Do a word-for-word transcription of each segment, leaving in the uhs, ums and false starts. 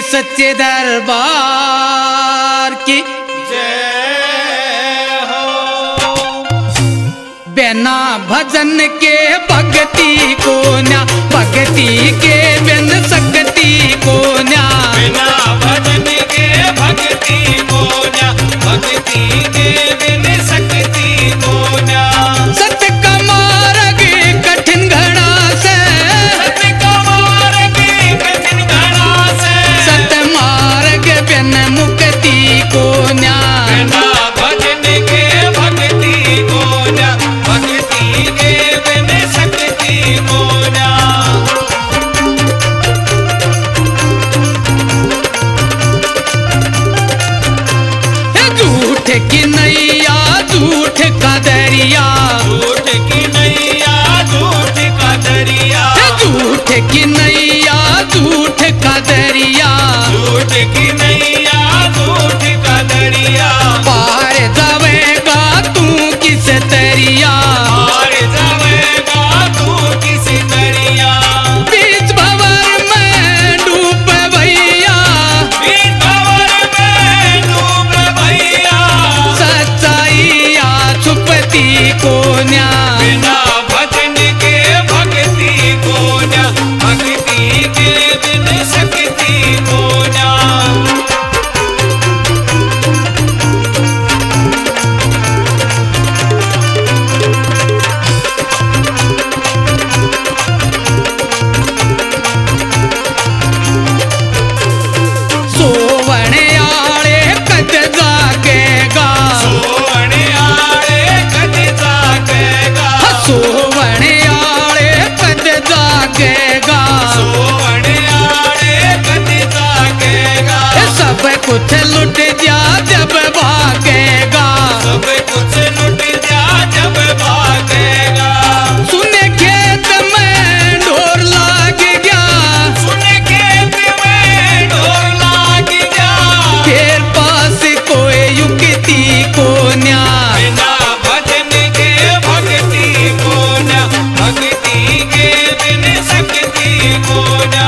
सच्चे दरबार की जय हो। बिना भजन के भक्ति को न्या, भक्ति के बिन शक्ति को न्या, बिना भजन के भक्ति को न्या, भक्ति के बिन शक्ति को न्या। सत्य का मार्ग कठिन घड़ा से, सत्य का मार्ग कठिन घड़ा से, सत्य मार्ग बिन मुक्ति को न्या, बिना भजन के भक्ति को न्या, भक्ति के बिन शक्ति को न्या। झूठ की नैया झूठ का दरिया, झूठ की नैया झूठ का दरिया, झूठ की नैया झूठ का दरिया, झूठ की नैया झूठ का दरिया। पार जावेगा तू किस तरिया, पार जावेगा तू किस दरिया। बीच भंवर में डूब भैया, बीच भंवर में डूब भैया, सच्चाइया छुपती को न्या, बिना भजन के भक्ति को न्या, भक्ति के बिन शक्ति को न्या। सोवण आले कद जागेगा, सोवण आले कद जागेगा, सोवण आले कद जागेगा, सोवण आले कद जागेगा। सब कुछ लुट जा जब भागेगा, सब कुछ लुट जा जब भागेगा। सुन खेत में ढोर लाग गया, सुन खेत में ढोर लाग जा, फिर पास कोई युक्ति को न्या, बिना भजन के भक्ति को न्या, भक्ति के बिन शक्ति को न्या।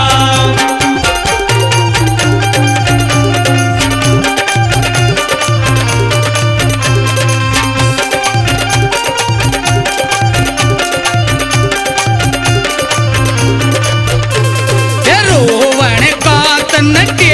रोवण का तन के